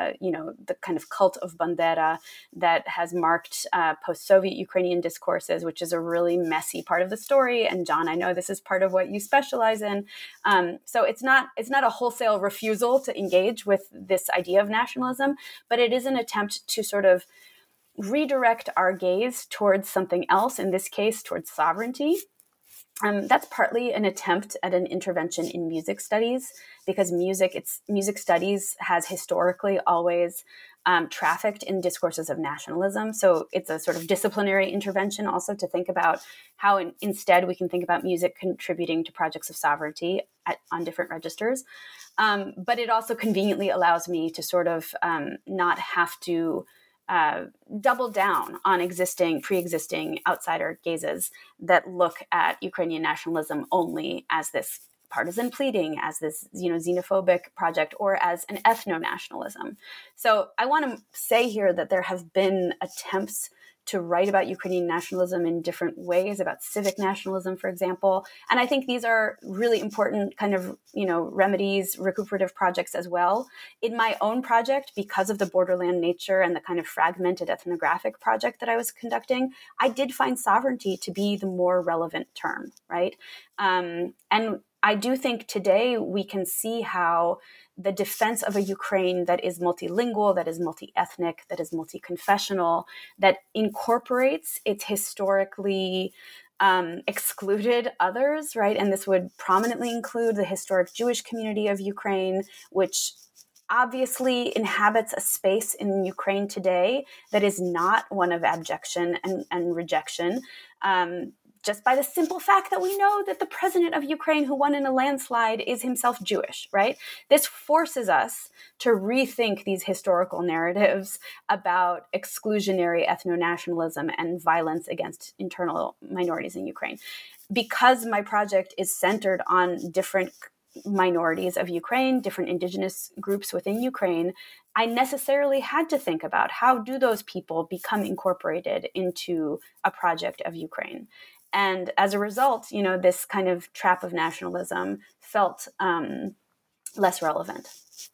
cult of Bandera that has marked post-Soviet Ukrainian discourses, which is a really messy part of the story. And John, I know this is part of what you specialize in. So it's not a wholesale refusal to engage with this idea of nationalism, but it is an attempt to sort of redirect our gaze towards something else, in this case, towards sovereignty. That's partly an attempt at an intervention in music studies, because music studies has historically always trafficked in discourses of nationalism. So it's a sort of disciplinary intervention also to think about how instead we can think about music contributing to projects of sovereignty on different registers. But it also conveniently allows me to sort of not have to double down on pre-existing outsider gazes that look at Ukrainian nationalism only as this partisan pleading, as this xenophobic project, or as an ethno-nationalism. So I want to say here that there have been attempts to write about Ukrainian nationalism in different ways, about civic nationalism, for example. And I think these are really important kind of, remedies, recuperative projects as well. In my own project, because of the borderland nature and the kind of fragmented ethnographic project that I was conducting, I did find sovereignty to be the more relevant term, right? And I do think today we can see how the defense of a Ukraine that is multilingual, that is multi-ethnic, that is multi-confessional, that incorporates its historically excluded others, right? And this would prominently include the historic Jewish community of Ukraine, which obviously inhabits a space in Ukraine today that is not one of abjection and rejection. Just by the simple fact that we know that the president of Ukraine, who won in a landslide, is himself Jewish, right? This forces us to rethink these historical narratives about exclusionary ethno-nationalism and violence against internal minorities in Ukraine. Because my project is centered on different minorities of Ukraine, different indigenous groups within Ukraine, I necessarily had to think about how do those people become incorporated into a project of Ukraine. And as a result, this kind of trap of nationalism felt less relevant.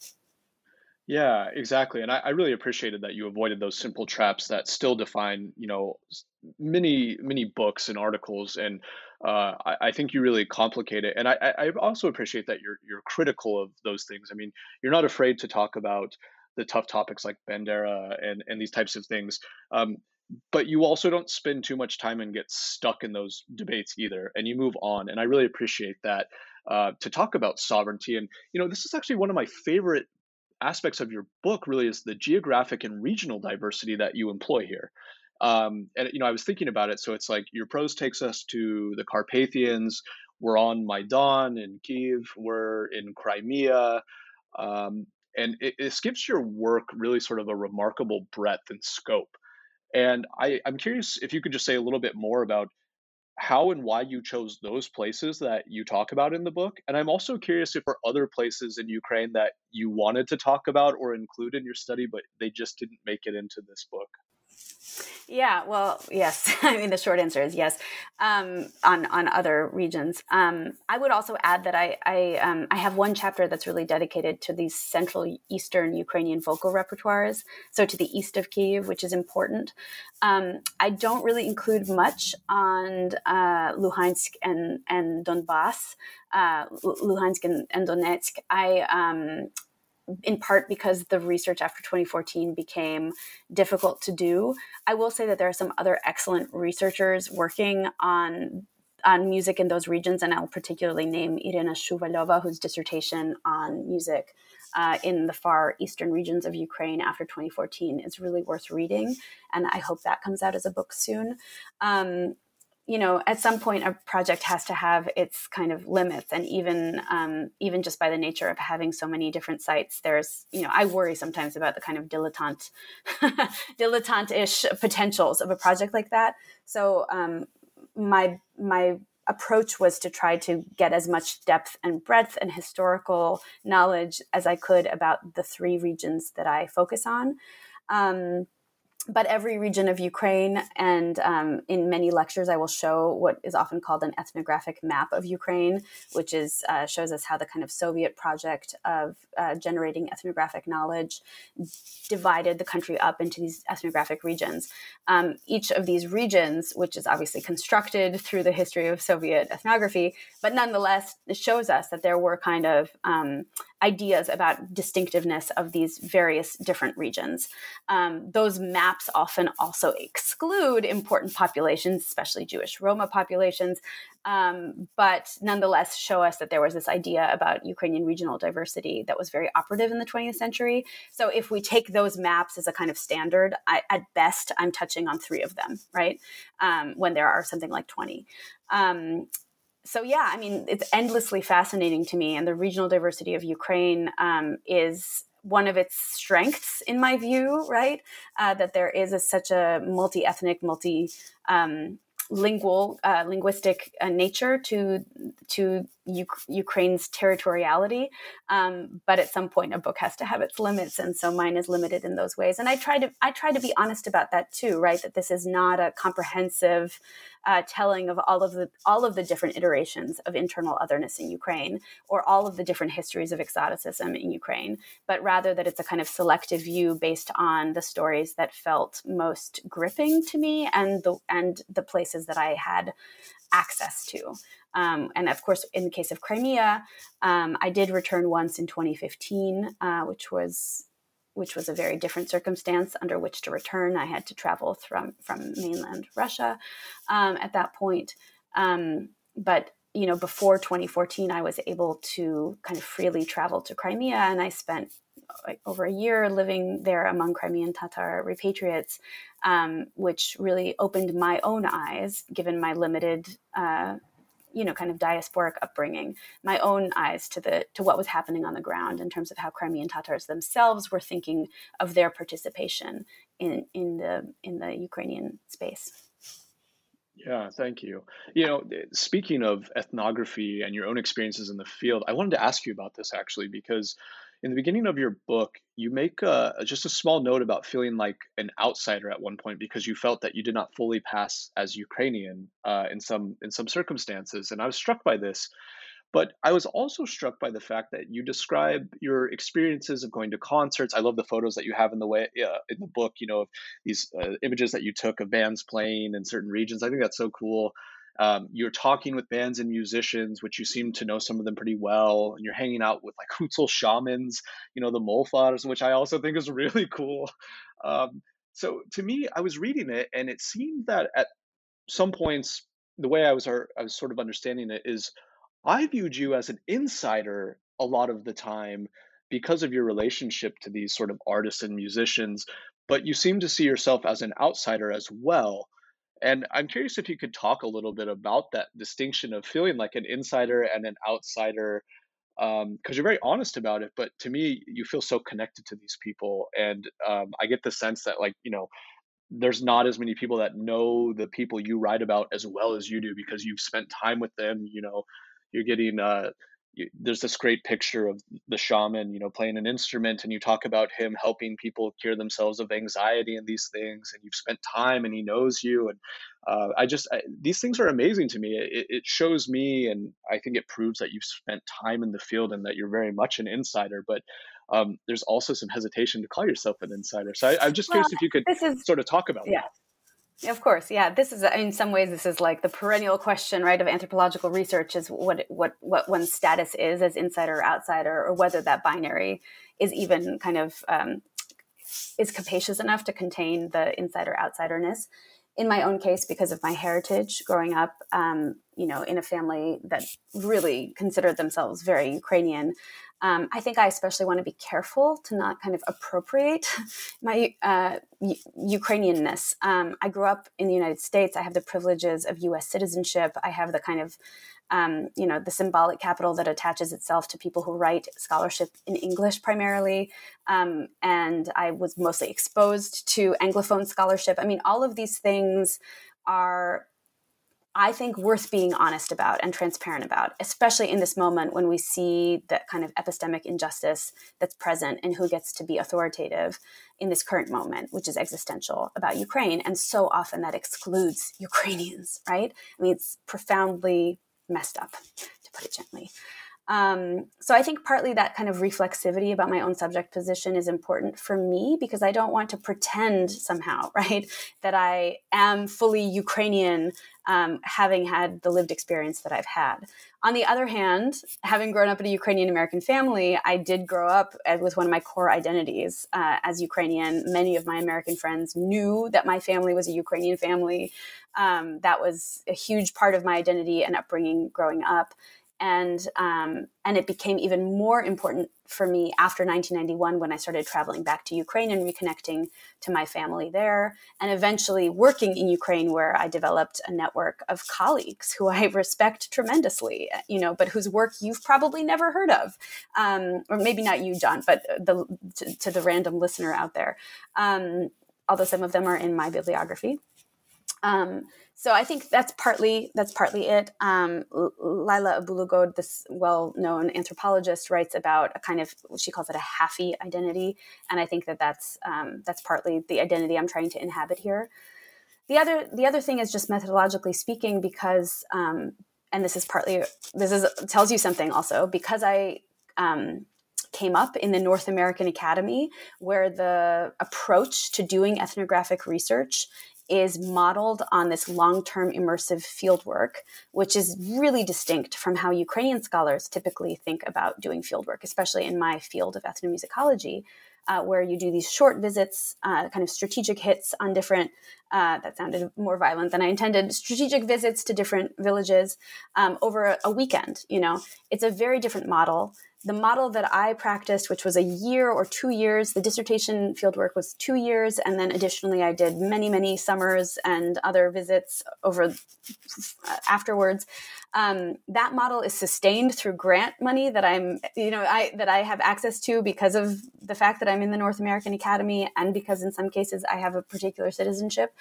Yeah, exactly. And I really appreciated that you avoided those simple traps that still define, many, many books and articles. And I think you really complicate it. And I also appreciate that you're critical of those things. I mean, you're not afraid to talk about the tough topics like Bandera and these types of things. But you also don't spend too much time and get stuck in those debates either, and you move on. And I really appreciate that to talk about sovereignty. And, this is actually one of my favorite aspects of your book, really, is the geographic and regional diversity that you employ here. And, I was thinking about it. So it's like your prose takes us to the Carpathians. We're on Maidan in Kyiv. We're in Crimea. And it gives your work really sort of a remarkable breadth and scope. And I'm curious if you could just say a little bit more about how and why you chose those places that you talk about in the book. And I'm also curious if there are other places in Ukraine that you wanted to talk about or include in your study, but they just didn't make it into this book. Yeah, well, yes. I mean, the short answer is yes. On other regions, I would also add that I have one chapter that's really dedicated to these Central Eastern Ukrainian vocal repertoires, so to the east of Kyiv, which is important. I don't really include much on Luhansk and Donbass, Luhansk and Donetsk. In part because the research after 2014 became difficult to do. I will say that there are some other excellent researchers working on music in those regions, and I'll particularly name Irina Shuvalova, whose dissertation on music in the far eastern regions of Ukraine after 2014 is really worth reading, and I hope that comes out as a book soon. At some point, a project has to have its kind of limits, and even just by the nature of having so many different sites, there's, I worry sometimes about the kind of dilettante-ish potentials of a project like that. So my approach was to try to get as much depth and breadth and historical knowledge as I could about the three regions that I focus on. But every region of Ukraine, and in many lectures, I will show what is often called an ethnographic map of Ukraine, which is shows us how the kind of Soviet project of generating ethnographic knowledge divided the country up into these ethnographic regions. Each of these regions, which is obviously constructed through the history of Soviet ethnography, but nonetheless, it shows us that there were kind of ideas about distinctiveness of these various different regions. Those maps often also exclude important populations, especially Jewish Roma populations, but nonetheless show us that there was this idea about Ukrainian regional diversity that was very operative in the 20th century. So if we take those maps as a kind of standard, at best, I'm touching on 3 of them, right? When there are something like 20. So yeah, I mean, it's endlessly fascinating to me. And the regional diversity of Ukraine is one of its strengths, in my view, right? That there is such a multi-ethnic, linguistic nature to Ukraine's territoriality. But at some point, a book has to have its limits, and so mine is limited in those ways. And I try to be honest about that too, right? That this is not a comprehensive telling of all of the different iterations of internal otherness in Ukraine, or all of the different histories of exoticism in Ukraine, but rather that it's a kind of selective view based on the stories that felt most gripping to me and the places that I had access to. And of course, in the case of Crimea, I did return once in 2015, which was a very different circumstance under which to return. I had to travel from mainland Russia at that point. But before 2014, I was able to kind of freely travel to Crimea, and I spent over a year living there among Crimean Tatar repatriates, which really opened my own eyes, given my limited kind of diasporic upbringing, my own eyes to what was happening on the ground in terms of how Crimean Tatars themselves were thinking of their participation in the Ukrainian space. Yeah, thank you. Speaking of ethnography and your own experiences in the field, I wanted to ask you about this actually, because in the beginning of your book, you make just a small note about feeling like an outsider at one point because you felt that you did not fully pass as Ukrainian in some circumstances, and I was struck by this. But I was also struck by the fact that you describe your experiences of going to concerts. I love the photos that you have in the book, of these images that you took of bands playing in certain regions. I think that's so cool. You're talking with bands and musicians, which you seem to know some of them pretty well, and you're hanging out with like Hutzul shamans, the Molfars, which I also think is really cool. So to me, I was reading it, and it seemed that at some points, the way I was sort of understanding it is, I viewed you as an insider a lot of the time because of your relationship to these sort of artists and musicians, but you seem to see yourself as an outsider as well. And I'm curious if you could talk a little bit about that distinction of feeling like an insider and an outsider, because you're very honest about it. But to me, you feel so connected to these people, and I get the sense that there's not as many people that know the people you write about as well as you do because you've spent time with them. You're getting there's this great picture of the shaman, playing an instrument, and you talk about him helping people cure themselves of anxiety and these things, and you've spent time and he knows you. And these things are amazing to me. It shows me, and I think it proves that you've spent time in the field and that you're very much an insider, but there's also some hesitation to call yourself an insider. So I'm just curious if you could sort of talk about that. Of course. Yeah. This is, in some ways, this is like the perennial question, right, of anthropological research, is what one's status is as insider or outsider, or whether that binary is even kind of is capacious enough to contain the insider outsiderness. In my own case, because of my heritage growing up, in a family that really considered themselves very Ukrainian, I think I especially want to be careful to not kind of appropriate my Ukrainianness. I grew up in the United States. I have the privileges of U.S. citizenship. I have the kind of, the symbolic capital that attaches itself to people who write scholarship in English primarily. And I was mostly exposed to Anglophone scholarship. I mean, all of these things are I think worth being honest about and transparent about, especially in this moment when we see that kind of epistemic injustice that's present in who gets to be authoritative in this current moment, which is existential about Ukraine. And so often that excludes Ukrainians, right? I mean, it's profoundly messed up, to put it gently. So I think partly that kind of reflexivity about my own subject position is important for me because I don't want to pretend somehow, right, that I am fully Ukrainian, having had the lived experience that I've had. On the other hand, having grown up in a Ukrainian American family, I did grow up with one of my core identities as Ukrainian. Many of my American friends knew that my family was a Ukrainian family. That was a huge part of my identity and upbringing growing up. And it became even more important for me after 1991 when I started traveling back to Ukraine and reconnecting to my family there, and eventually working in Ukraine, where I developed a network of colleagues who I respect tremendously, but whose work you've probably never heard of, or maybe not you, John, but to the random listener out there, although some of them are in my bibliography. So I think that's partly it. Laila Abulugod, this well-known anthropologist, writes about a kind of, she calls it a halfy identity, and I think that's partly the identity I'm trying to inhabit here. The other thing is just methodologically speaking, because and this tells you something also, because I came up in the North American Academy, where the approach to doing ethnographic research is modeled on this long-term immersive fieldwork, which is really distinct from how Ukrainian scholars typically think about doing fieldwork, especially in my field of ethnomusicology, where you do these short visits, kind of strategic hits on different, that sounded more violent than I intended, strategic visits to different villages over a weekend. It's a very different model. The model that I practiced, which was a year or 2 years, the dissertation fieldwork was 2 years. And then additionally, I did many, many summers and other visits afterwards. That model is sustained through grant money that I have access to because of the fact that I'm in the North American Academy, and because in some cases I have a particular citizenship.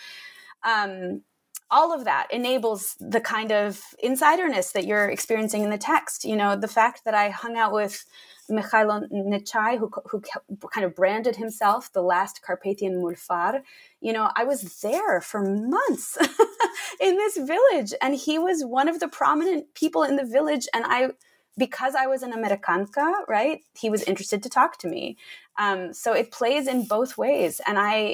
All of that enables the kind of insiderness that you're experiencing in the text. The fact that I hung out with Mikhailo Nechai, who kind of branded himself the last Carpathian Mulfar. I was there for months in this village, and he was one of the prominent people in the village. And because I was an Americanka, right, he was interested to talk to me. So it plays in both ways. And I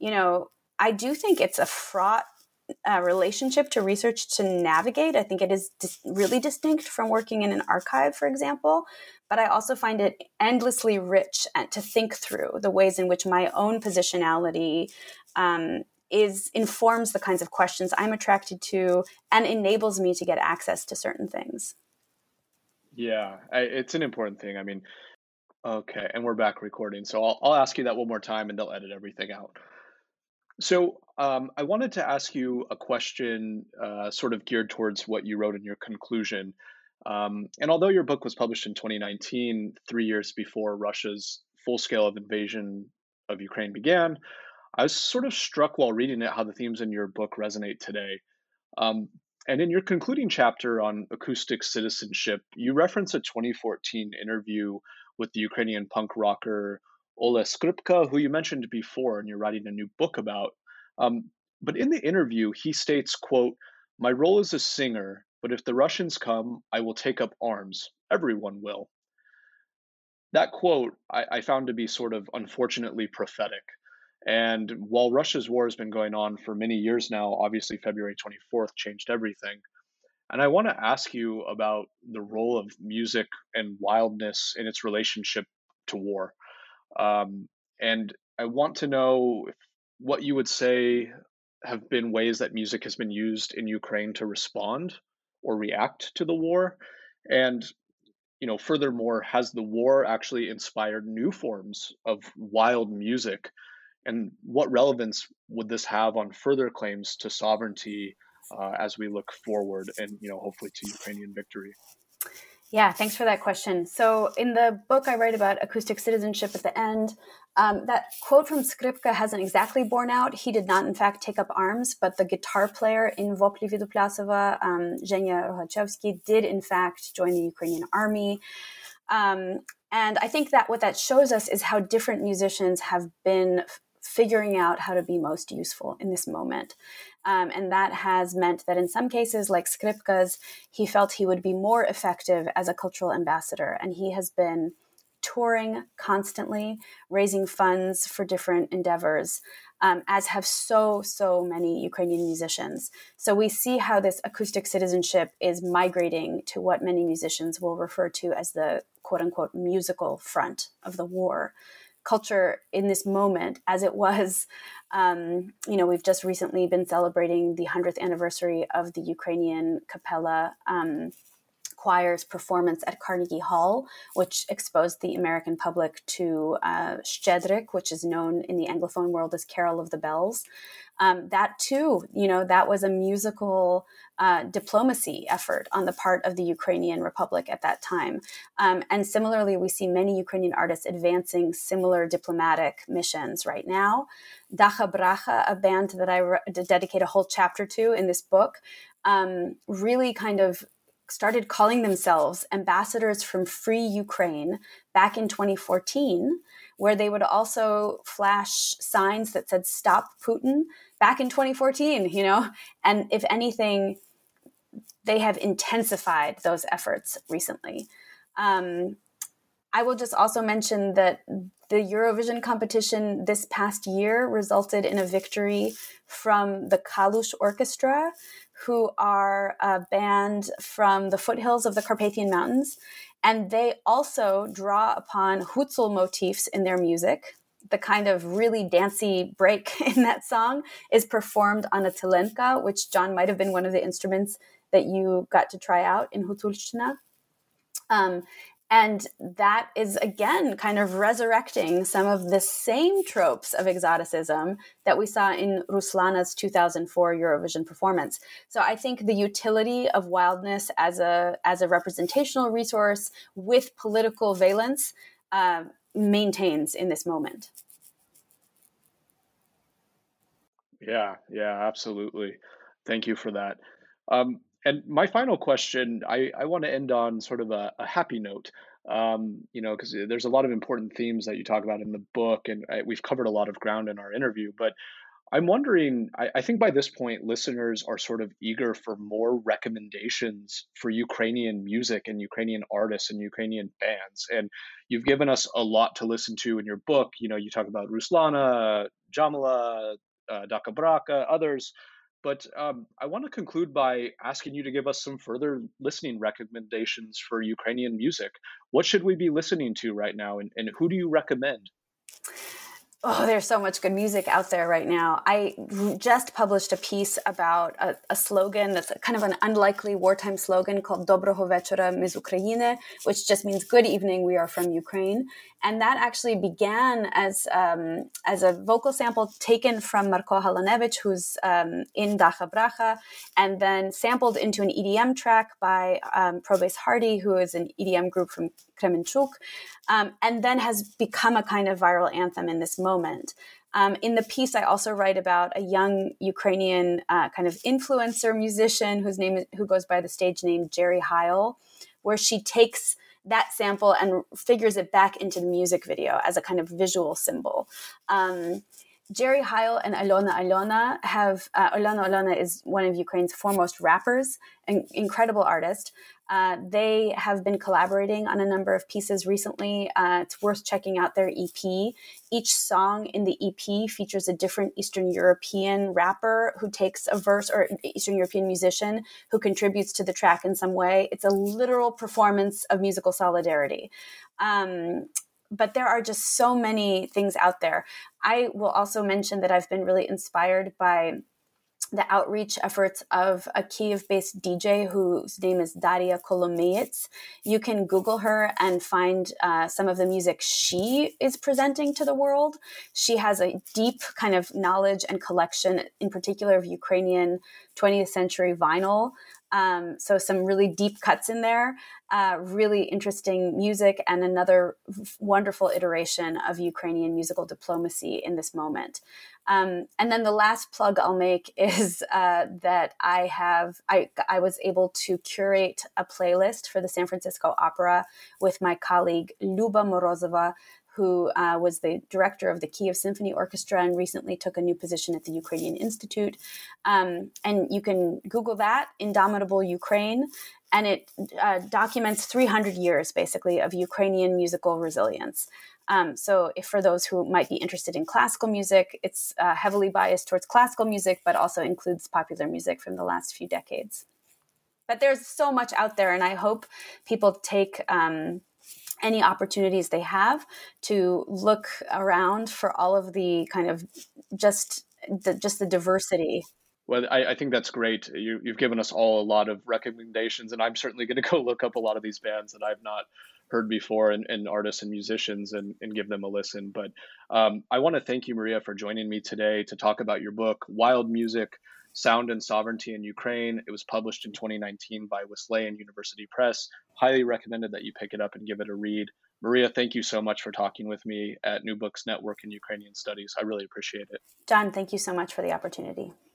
do think it's a fraught relationship to research to navigate. I think it is really distinct from working in an archive, for example, but I also find it endlessly rich to think through the ways in which my own positionality informs the kinds of questions I'm attracted to and enables me to get access to certain things. Yeah, it's an important thing. I mean, okay, and we're back recording, so I'll ask you that one more time and they'll edit everything out. So I wanted to ask you a question sort of geared towards what you wrote in your conclusion. And although your book was published in 2019, 3 years before Russia's full-scale invasion of Ukraine began, I was sort of struck while reading it how the themes in your book resonate today. And in your concluding chapter on acoustic citizenship, you reference a 2014 interview with the Ukrainian punk rocker Ole Skripka, who you mentioned before, and you're writing a new book about. But in the interview, he states, quote, "My role is a singer, but if the Russians come, I will take up arms. Everyone will." That quote I found to be sort of unfortunately prophetic. And while Russia's war has been going on for many years now, obviously February 24th changed everything. And I want to ask you about the role of music and wildness in its relationship to war. And I want to know what you would say have been ways that music has been used in Ukraine to respond or react to the war. And, furthermore, has the war actually inspired new forms of wild music? And what relevance would this have on further claims to sovereignty as we look forward and, hopefully to Ukrainian victory? Yeah, thanks for that question. So in the book, I write about acoustic citizenship at the end. That quote from Skripka hasn't exactly borne out. He did not, in fact, take up arms, but the guitar player in Vopli Viduplasova, Zhenya Rohachevsky, did, in fact, join the Ukrainian army. And I think that what that shows us is how different musicians have been figuring out how to be most useful in this moment. And that has meant that in some cases, like Skripka's, he felt he would be more effective as a cultural ambassador. And he has been touring constantly, raising funds for different endeavors, as have so many Ukrainian musicians. So we see how this acoustic citizenship is migrating to what many musicians will refer to as the quote-unquote musical front of the war. Culture in this moment, as it was, we've just recently been celebrating the 100th anniversary of the Ukrainian Capella choir's performance at Carnegie Hall, which exposed the American public to Szczedrik, which is known in the Anglophone world as Carol of the Bells. That too, that was a musical diplomacy effort on the part of the Ukrainian Republic at that time. And similarly, we see many Ukrainian artists advancing similar diplomatic missions right now. Dacha Bracha, a band that I dedicate a whole chapter to in this book, really kind of started calling themselves ambassadors from Free Ukraine back in 2014, where they would also flash signs that said "Stop Putin" back in 2014, and if anything, they have intensified those efforts recently. I will just also mention that the Eurovision competition this past year resulted in a victory from the Kalush Orchestra, who are a band from the foothills of the Carpathian Mountains. And they also draw upon Hutzul motifs in their music. The kind of really dancey break in that song is performed on a telenka, which, John, might have been one of the instruments that you got to try out in Hutulshtina. And that is, again, kind of resurrecting some of the same tropes of exoticism that we saw in Ruslana's 2004 Eurovision performance. So I think the utility of wildness as a representational resource with political valence maintains in this moment. Yeah, absolutely. Thank you for that. And my final question, I want to end on sort of a happy note, because there's a lot of important themes that you talk about in the book, and we've covered a lot of ground in our interview. But I'm wondering, I think by this point, listeners are sort of eager for more recommendations for Ukrainian music and Ukrainian artists and Ukrainian bands. And you've given us a lot to listen to in your book. You talk about Ruslana, Jamila, Dacha Bracha, others. But I want to conclude by asking you to give us some further listening recommendations for Ukrainian music. What should we be listening to right now, and who do you recommend? Oh, there's so much good music out there right now. I just published a piece about a slogan that's kind of an unlikely wartime slogan called Dobroho večera, my z Ukrajiny, which just means good evening, we are from Ukraine. And that actually began as a vocal sample taken from Marko Halanevich, who's in Dacha Bracha, and then sampled into an EDM track by Probase Hardy, who is an EDM group from Kremenchuk, and then has become a kind of viral anthem in this moment. In the piece, I also write about a young Ukrainian kind of influencer musician who goes by the stage name Jerry Heil, where she takes that sample and figures it back into the music video as a kind of visual symbol. Jerry Heil and Alona have, Alona is one of Ukraine's foremost rappers, an incredible artist. They have been collaborating on a number of pieces recently. It's worth checking out their EP. Each song in the EP features a different Eastern European rapper who takes a verse, or Eastern European musician who contributes to the track in some way. It's a literal performance of musical solidarity. But there are just so many things out there. I will also mention that I've been really inspired by the outreach efforts of a Kyiv-based DJ whose name is Daria Kolomeits. You can Google her and find some of the music she is presenting to the world. She has a deep kind of knowledge and collection, in particular of Ukrainian 20th century vinyl. So some really deep cuts in there, really interesting music, and another wonderful iteration of Ukrainian musical diplomacy in this moment. And then the last plug I'll make is that I was able to curate a playlist for the San Francisco Opera with my colleague Luba Morozova, who was the director of the Kiev Symphony Orchestra and recently took a new position at the Ukrainian Institute. And you can Google that, Indomitable Ukraine, and it documents 300 years, basically, of Ukrainian musical resilience. So if for those who might be interested in classical music, it's heavily biased towards classical music, but also includes popular music from the last few decades. But there's so much out there, and I hope people take any opportunities they have to look around for all of the kind of just the diversity. Well, I think that's great. You've given us all a lot of recommendations, and I'm certainly going to go look up a lot of these bands that I've not heard before, and artists and musicians, and give them a listen. But I want to thank you, Maria, for joining me today to talk about your book, Wild Music, Sound and Sovereignty in Ukraine. It was published in 2019 by Wesleyan University Press. Highly recommended that you pick it up and give it a read. Maria, thank you so much for talking with me at New Books Network in Ukrainian Studies. I really appreciate it. John, thank you so much for the opportunity.